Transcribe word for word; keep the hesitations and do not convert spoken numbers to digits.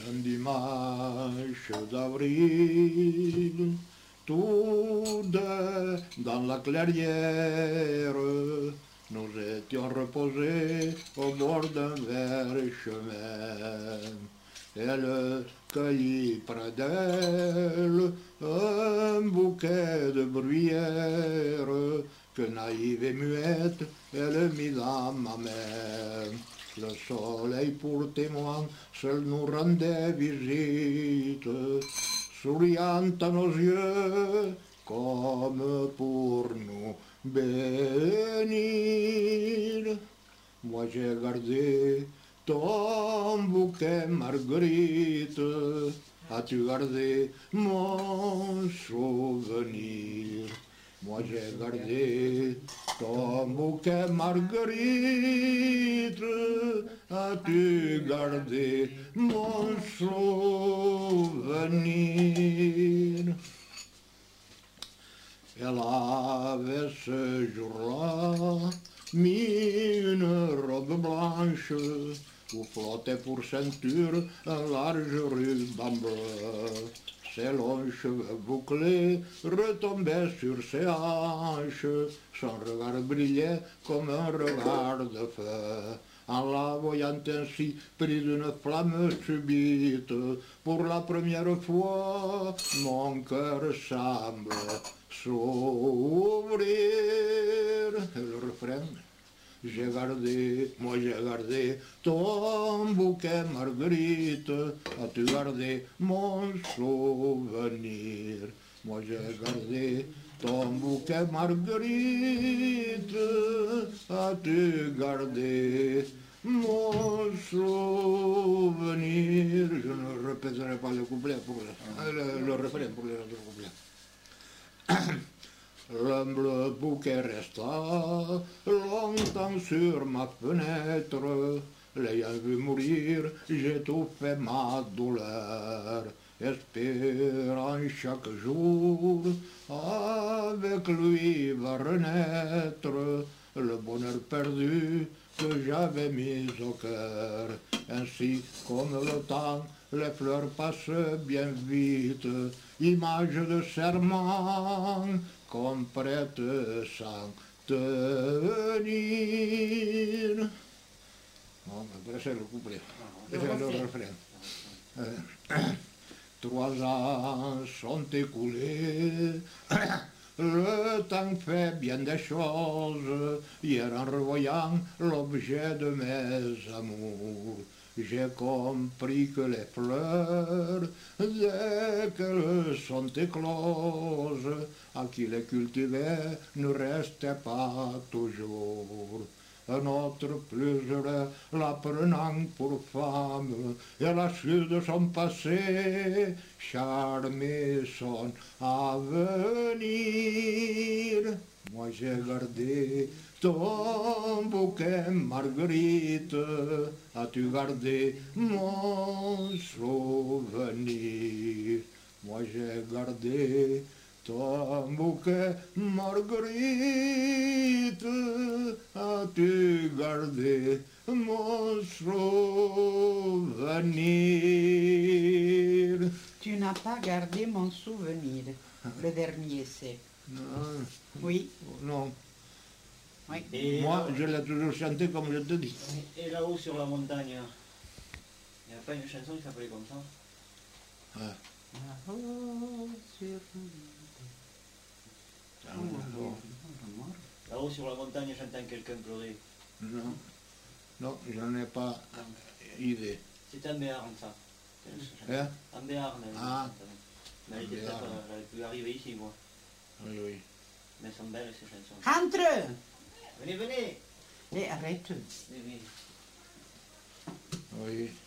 Un dimanche d'avril, tous deux dans la clairière, nous étions reposés au bord d'un vert chemin. Elle cueillit près d'elle un bouquet de bruyères que naïve et muette, elle mit dans ma main. Le soleil pour témoin seul nous rendait visite, souriant à nos yeux comme pour nous bénir. Moi j'ai gardé ton bouquet marguerite, as-tu gardé mon souvenir? Moi j'ai gardé ton bouquet marguerite, as-tu gardé mon souvenir? Elle avait ce jour-là mis une robe blanche où flottait pour ceinture un large ruban bleu. Ses longs cheveux bouclés retombaient sur ses hanches, son regard brillait comme un regard de feu. En la voyant ainsi pris d'une flamme subite, pour la première fois, mon cœur semble s'ouvrir. Le refrain. J'ai gardé, moi j'ai gardé ton bouquet marguerite, as-tu gardé mon souvenir? Moi j'ai gardé ton bouquet marguerite, as-tu gardé mon souvenir? Je ne répéterai pas le couplet pour le, le, le refrain pour les autres couplets. L'humble bouquet resta longtemps sur ma fenêtre. L'ayant vu mourir, j'étouffais ma douleur, espérant chaque jour avec lui va renaître le bonheur perdu que j'avais mis au cœur. Ainsi comme le temps, les fleurs passent bien vite, image de serment qu'on prête sans tenir. Bon, après c'est le couplet, c'est le refrain. Euh, Trois ans sont écoulés, le temps fait bien des choses. Hier en revoyant l'objet de mes amours, j'ai compris que les fleurs, dès qu'elles sont écloses, à qui les cultivait ne restait pas toujours. Un autre plus heureux la prenant pour femme, et la suite de son passé charmait son avenir. Moi j'ai gardé ton bouquet marguerite, as-tu gardé mon souvenir? Moi j'ai gardé ton bouquet marguerite, as-tu gardé mon souvenir? Tu n'as pas gardé mon souvenir. Le dernier, c'est. Non. Oui. Non. Oui. Et Moi, je l'ai toujours chanté comme je te dis. Et là-haut sur la montagne, il n'y a pas une chanson qui s'appelait comme ça? Ah. Là-haut sur Ah, non. Là-haut sur la montagne, j'entends quelqu'un pleurer. Non, non, j'en ai pas idée. C'est en Béarn, ça. Hein? En Béarn. Ah. Mais elle était peut-être, elle avait pu arriver ici, moi. Oui, oui. Mais elles sont belles, ces chansons. Entre. Venez, venez. Et arrête. Oui, oui. Oui.